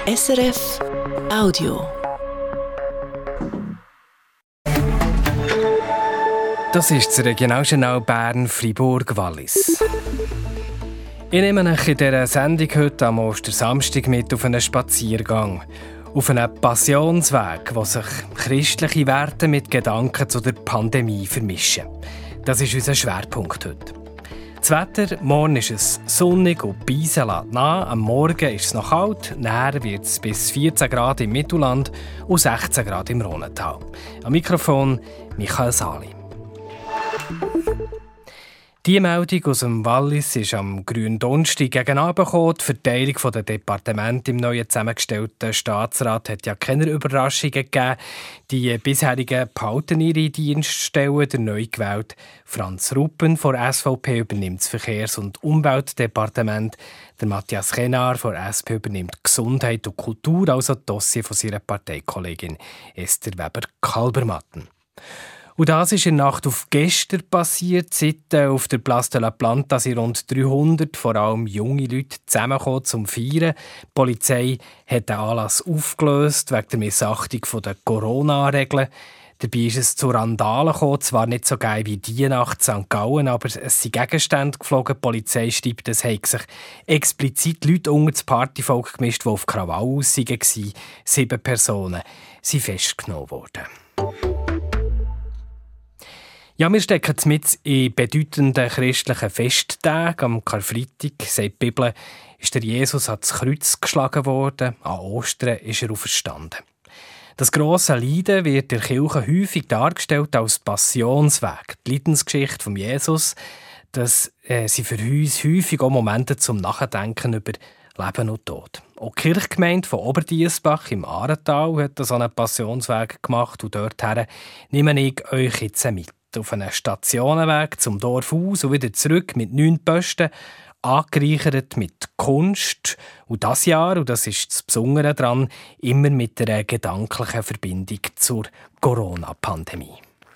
SRF Audio. Das ist das Regionaljournal Bern-Fribourg-Wallis. Ich nehme euch in dieser Sendung heute am Ostersamstag mit auf einen Spaziergang. Auf einen Passionsweg, wo sich christliche Werte mit Gedanken zu der Pandemie vermischen. Das ist unser Schwerpunkt heute. Das Wetter, morgen ist es sonnig und Beisen lässt nach. Am Morgen ist es noch kalt, nachher wird es bis 14 Grad im Mittelland und 16 Grad im Rhonental. Am Mikrofon Michael Sali. Die Meldung aus dem Wallis ist am Gründonnerstag gegen Abend gekommen. Die Verteilung der Departemente im neuen zusammengestellten Staatsrat hat ja keine Überraschungen gegeben. Die bisherigen behalten ihre Dienststellen. Der neu gewählte Franz Ruppen von SVP übernimmt das Verkehrs- und Umweltdepartement. Der Matthias Kenar von SP übernimmt Gesundheit und Kultur, also das Dossier von seiner Parteikollegin Esther Weber-Kalbermatten. Und das ist in der Nacht auf gestern passiert. Seit auf der Place de la Planta sind rund 300, vor allem junge Leute, zusammengekommen zum Feiern. Die Polizei hat den Anlass aufgelöst wegen der Missachtung der Corona-Regeln. Dabei ist es zu Randalen gekommen, zwar nicht so geil wie die Nacht in St. Gallen, aber es sind Gegenstände geflogen. Die Polizei schreibt, es haben sich explizit Leute unter das Partyvolk gemischt, die auf Krawall aus waren. 7 Personen sind festgenommen worden. Ja, wir stecken mit in bedeutenden christlichen Festtagen. Am Karfreitag, sagt die Bibel, ist der Jesus ans Kreuz geschlagen worden. An Ostern ist er auferstanden. Das grosse Leiden wird in der Kirche häufig dargestellt als Passionsweg. Die Leidensgeschichte von Jesus, das sind für uns häufig auch Momente zum Nachdenken über Leben und Tod. Auch die Kirchgemeinde von Oberdiessbach im Aaretal hat so einen Passionsweg gemacht und dorthin nehme ich euch jetzt mit. Auf einen Stationenweg zum Dorf aus und wieder zurück mit 9 Posten, angereichert mit Kunst. Und das Jahr, und das ist das Besondere daran, immer mit einer gedanklichen Verbindung zur Corona-Pandemie.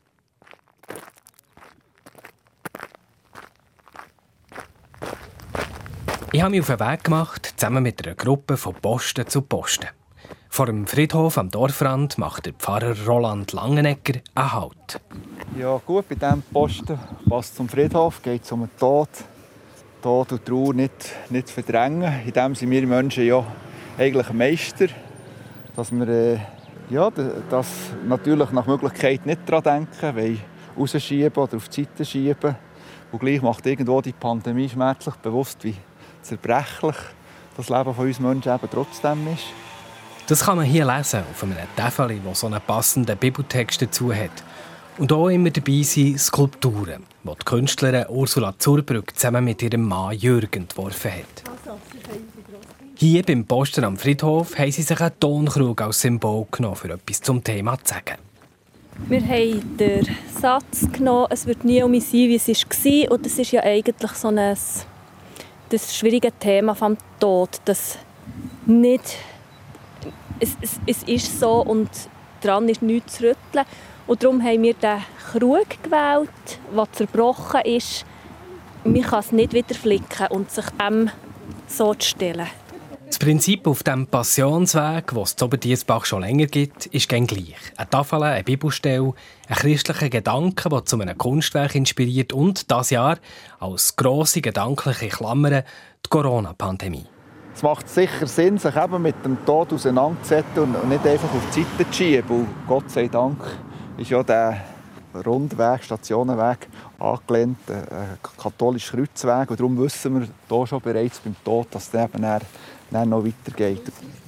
Ich habe mich auf den Weg gemacht, zusammen mit einer Gruppe von Posten zu Posten. Vor dem Friedhof am Dorfrand macht der Pfarrer Roland Langenegger einen Halt. Ja gut, bei diesem Posten passt zum Friedhof, geht es um den Tod. Tod und Trauer nicht zu verdrängen. In dem sind wir Menschen ja eigentlich Meister, dass wir das natürlich nach Möglichkeit nicht daran denken, wollen rausschieben oder auf die Seite schieben. Und gleich macht irgendwo die Pandemie schmerzlich bewusst, wie zerbrechlich das Leben von uns Menschen eben trotzdem ist. Das kann man hier lesen, auf einem Tafel, das so einen passenden Bibeltext dazu hat. Und auch immer dabei sind Skulpturen, die die Künstlerin Ursula Zurbrück zusammen mit ihrem Mann Jürgen entworfen hat. Hier beim Posten am Friedhof haben sie sich einen Tonkrug als Symbol genommen, für etwas zum Thema zu sagen. Wir haben den Satz genommen, es wird nie um mich sein, wie es war. Und das ist ja eigentlich so das schwierige Thema vom Tod, dass nicht... Es ist so und daran ist nichts zu rütteln. Und darum haben wir den Krug gewählt, der zerbrochen ist. Man kann es nicht wieder flicken und sich dem so zu stellen. Das Prinzip auf diesem Passionsweg, den es in Oberdiessbach schon länger gibt, ist gleich. Eine Tafel, eine Bibelstelle, ein christlicher Gedanke, der zu einem Kunstwerk inspiriert und dieses Jahr als grosse gedankliche Klammer die Corona-Pandemie. Es macht sicher Sinn, sich eben mit dem Tod auseinanderzusetzen und nicht einfach auf die Seite zu schieben. Und Gott sei Dank ist ja der Rundweg, Stationenweg angelehnt, ein katholischer Kreuzweg. Und darum wissen wir hier schon bereits beim Tod, dass es eben dann noch weitergeht.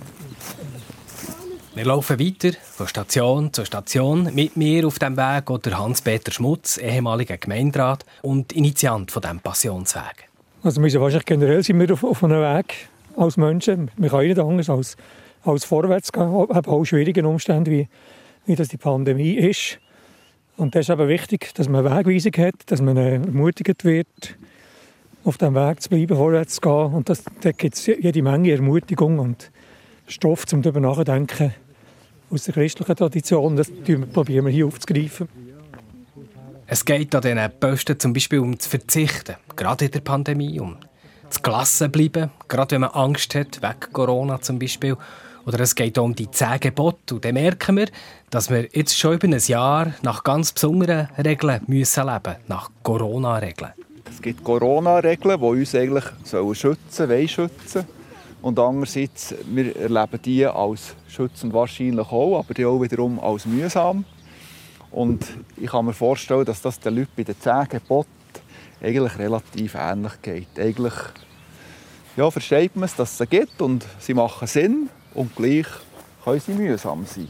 Wir laufen weiter von Station zu Station. Mit mir auf diesem Weg geht Hans-Peter Schmutz, ehemaliger Gemeinderat und Initiant von diesem Passionsweg. Also wahrscheinlich generell sind wir auf einem Weg als Menschen. Wir können nicht anders als vorwärts gehen, auch schwierigen Umständen, wie das die Pandemie ist. Und das ist eben wichtig, dass man eine Wegweisung hat, dass man ermutigt wird, auf diesem Weg zu bleiben, vorwärts zu gehen. Und da gibt es jede Menge Ermutigung und Stoff zum darüber nachdenken aus der christlichen Tradition. Das probieren wir hier aufzugreifen. Es geht an diesen Posten zum Beispiel um zu verzichten, gerade in der Pandemie, um zu gelassen bleiben, gerade wenn man Angst hat, wegen Corona zum Beispiel. Oder es geht um die 10 Gebote. Und dann merken wir, dass wir jetzt schon über ein Jahr nach ganz besonderen Regeln müssen leben, nach Corona-Regeln. Es gibt Corona-Regeln, die uns eigentlich schützen schützen. Und andererseits, wir erleben die als schützend wahrscheinlich auch, aber die auch wiederum als mühsam. Und ich kann mir vorstellen, dass das den Leuten bei den 10 Geboten eigentlich relativ ähnlich geht. Eigentlich versteht man es, dass es sie gibt und sie machen Sinn und gleich können sie mühsam sein.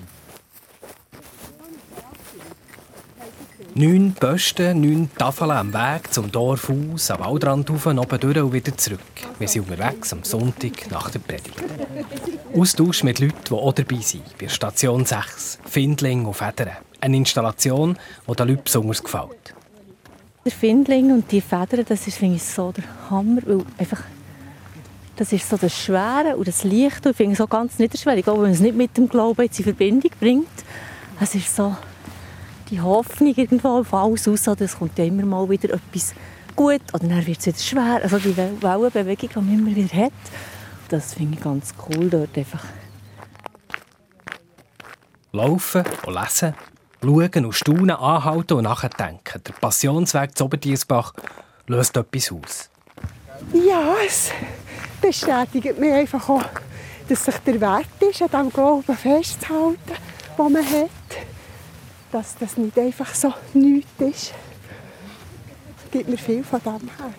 9 Posten, 9 Tafeln am Weg zum Dorf aus, am Waldrand rauf, oben durch und wieder zurück. Wir sind unterwegs am Sonntag nach der Predigt. Austausch mit Leuten, die auch dabei sind, bei Station 6, Findling und Federn. Eine Installation, die den Leuten besonders gefällt. Der Findling und die Federn, das ist, finde ich, so der Hammer, weil einfach, das ist so das Schwere und das Leichte. Ich finde es so ganz niederschwellig, auch wenn man es nicht mit dem Glauben jetzt in Verbindung bringt. Es ist so die Hoffnung irgendwo auf alles aus, es kommt ja immer mal wieder etwas gut oder dann wird es wieder schwer. Also die Wellenbewegung, die man immer wieder hat, das finde ich ganz cool dort einfach. Laufen und lesen, schauen und staunen, anhalten und nachdenken. Der Passionsweg zu Oberdiessbach löst etwas aus. Ja, es bestätigt mir einfach auch, dass sich der Wert ist, an dem Glauben festzuhalten, den man hat. Dass das nicht einfach so nichts ist. Es gibt mir viel von dem her.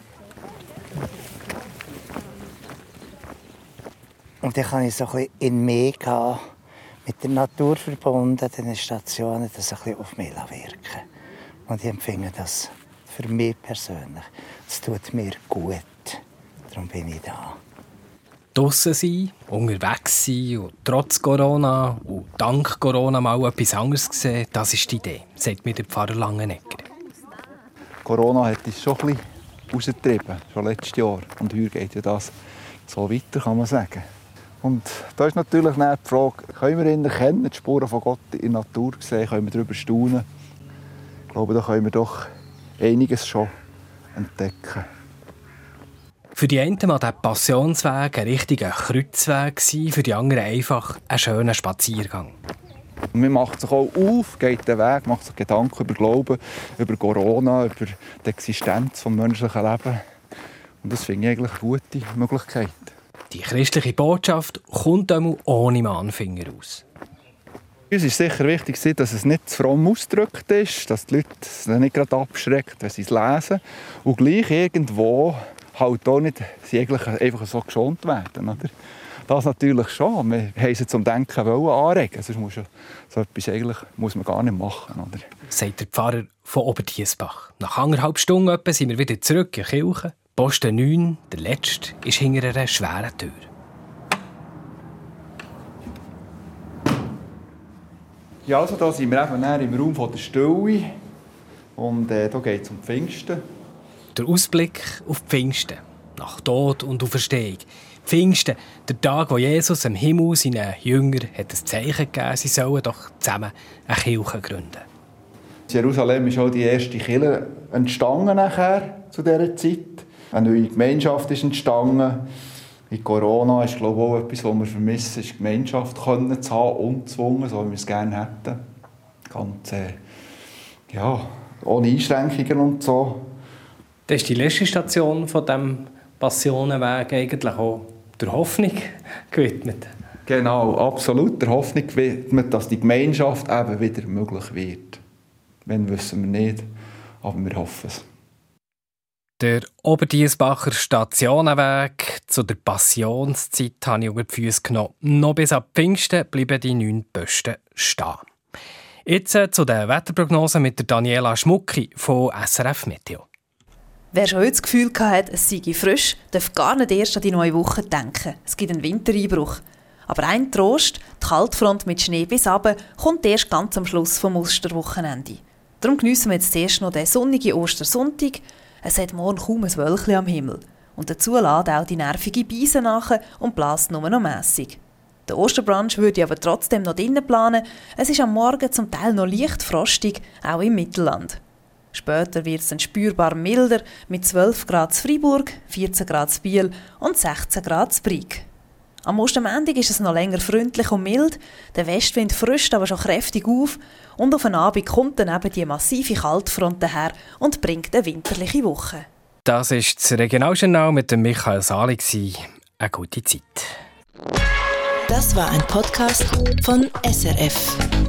Und dann kann ich so ein bisschen in mich gehen, mit der Natur verbunden, den Stationen, das ein bisschen auf mich wirken. Und ich empfinde das für mich persönlich. Es tut mir gut. Darum bin ich da. Draussen sein, unterwegs sein und trotz Corona und dank Corona mal etwas anderes sehen, das ist die Idee, sagt mir der Pfarrer Langenegger. Corona hat uns schon ein bisschen rausgetrieben, schon letztes Jahr. Und heute geht ja das so weiter, kann man sagen. Und da ist natürlich die Frage, können wir ihn erkennen, die Spuren von Gott in der Natur sehen, können wir darüber staunen. Ich glaube, da können wir doch einiges schon entdecken. Für die einen war der Passionsweg ein richtiger Kreuzweg, für die anderen einfach ein schöner Spaziergang. Man macht sich auch auf, geht den Weg, macht sich Gedanken über Glauben, über Corona, über die Existenz des menschlichen Lebens. Und das finde ich eigentlich eine gute Möglichkeit. Die christliche Botschaft kommt einmal ohne Mahnfinger aus. Uns ist sicher wichtig, dass es nicht zu fromm ausgedrückt ist, dass die Leute es nicht gerade abschreckt, wenn sie es lesen. Und gleich irgendwo halt auch nicht sie eigentlich einfach so geschont werden. Oder? Das natürlich schon. Wir haben sie zum Denken anregen. Sonst muss so etwas eigentlich muss man gar nicht machen. Oder? Sagt der Pfarrer von Oberdiessbach. Nach 1,5 Stunden etwa sind wir wieder zurück in die Kirche. Posten 9, der letzte, ist hinter einer schweren Tür. Ja, also da sind wir eben im Raum der Stille. Und hier geht es um Pfingsten. Der Ausblick auf Pfingsten, nach Tod und Auferstehung. Pfingsten, der Tag, wo Jesus am Himmel seinen Jüngern ein Zeichen gegeben hat, sie sollen doch zusammen eine Kirche gründen. In Jerusalem ist auch die erste Kirche entstanden nachher, zu dieser Zeit. Eine neue Gemeinschaft ist entstanden. In Corona ist, glaube ich, auch etwas, was wir vermissen, ist Gemeinschaft zu haben, unzwungen, so wie wir es gerne hätten. Ganz, ohne Einschränkungen und so. Das ist die letzte Station von diesem Passionenweg eigentlich auch der Hoffnung gewidmet. Genau, absolut. Der Hoffnung gewidmet, dass die Gemeinschaft eben wieder möglich wird. Wenn wissen wir nicht, aber wir hoffen es. Der Oberdiessbacher Stationenweg zu der Passionszeit habe ich unter die Füße genommen. Noch bis ab Pfingsten bleiben die 9 Posten stehen. Jetzt zu den Wetterprognosen mit der Daniela Schmucki von SRF Meteo. Wer schon heute das Gefühl hatte, es sei frisch, darf gar nicht erst an die neue Woche denken. Es gibt einen Wintereinbruch. Aber ein Trost, die Kaltfront mit Schnee bis runter kommt erst ganz am Schluss vom Osterwochenende. Darum geniessen wir jetzt zuerst noch den sonnigen Ostersonntag. Es hat morgen kaum ein Wölkchen am Himmel. Und dazu lädt auch die nervige Beise nach und bläst nur noch mässig. Der Osterbrunch würde ich aber trotzdem noch drinnen planen. Es ist am Morgen zum Teil noch leicht frostig, auch im Mittelland. Später wird es dann spürbar milder mit 12 Grad in Freiburg, 14 Grad in Biel und 16 Grad in Brig. Am Ostermontag ist es noch länger freundlich und mild, der Westwind frischt aber schon kräftig auf und auf den Abend kommt dann eben die massive Kaltfront daher und bringt eine winterliche Woche. Das war das Regionaljournal mit dem Michael Sali. Eine gute Zeit. Das war ein Podcast von SRF.